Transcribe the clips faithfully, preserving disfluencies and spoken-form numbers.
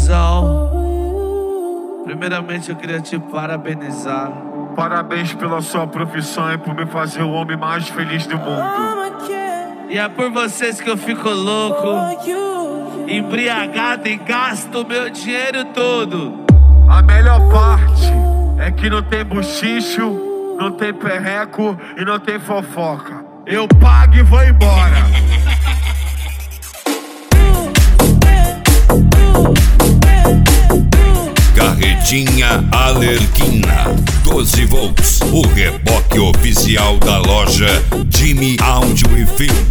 cuzão. Primeiramente eu queria te parabenizar. Parabéns pela sua profissão e por me fazer o homem mais feliz do mundo. E é por vocês que eu fico louco, embriagado e gasto o meu dinheiro todo. A melhor parte é que não tem buchicho, não tem perreco e não tem fofoca. Eu pago e vou embora. Carretinha Alerquina doze volts, o reboque oficial da loja Jimmy Áudio e Filme.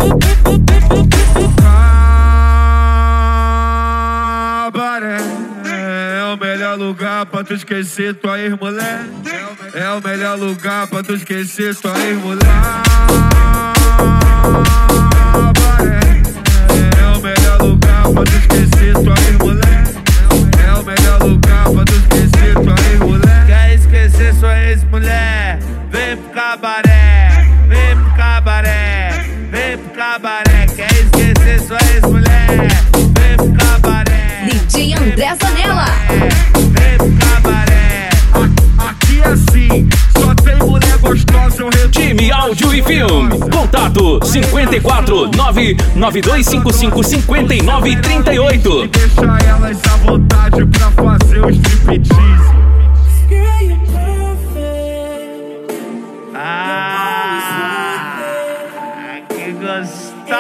Cabaré é o melhor lugar pra tu esquecer tua ex-mulher. É o melhor lugar pra tu esquecer tua ex-mulher. Cabaré é o melhor lugar pra tu esquecer tua ex-mulher. É o melhor lugar pra tu esquecer tua ex-mulher. Quer esquecer sua ex-mulher? Vem pro cabaré, vem pro cabaré, vem pro cabaré. Quer esquecer sua ex-mulher? Vem pro cabaré. D J André Zanella. Vem pro cabaré. Aqui é assim, só tem mulher gostosa, eu reduzo. Jimmy Áudio e Filme. Contato cinco quatro nove nove dois cinco cinco cinco nove três oito. E deixa elas à vontade pra fazer o striptease. Ah, que gostosa!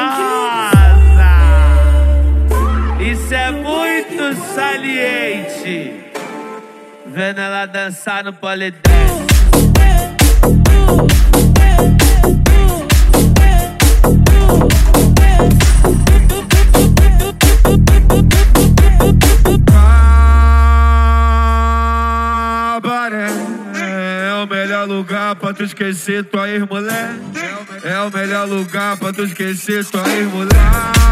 Isso é muito saliente. Vendo ela dançar no polidense. Cabaré é o melhor lugar pra tu esquecer tua ex-mulher. É o melhor lugar pra tu esquecer tua ex-mulher.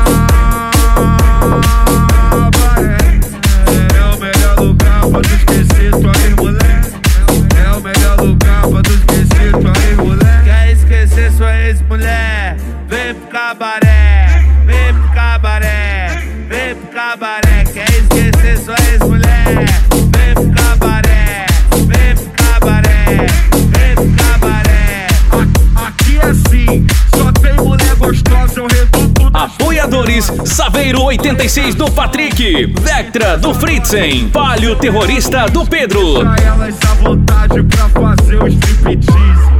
Cabaré é o melhor lugar pra tu esquecer tua ex-mulher. É o melhor lugar pra tu esquecer tua ex-mulher. Quer esquecer sua ex-mulher? Vem pro cabaré, vem pro cabaré, vem pro cabaré. Quer esquecer sua ex-mulher? Vem pro cabaré, vem pro cabaré, vem pro cabaré. Aqui é assim, só tem mulher gostosa, eu reduzo. Apoiadores: Saveiro oitenta e seis do Patrick, Vectra do Fritzen, Palio Terrorista do Pedro. Deixa elas à vontade pra fazer o striptease.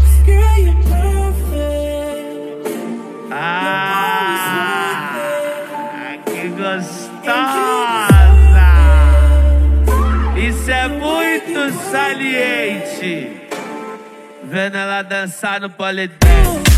Ah, que gostosa! Isso é muito saliente. Vendo ela dançar no polidense.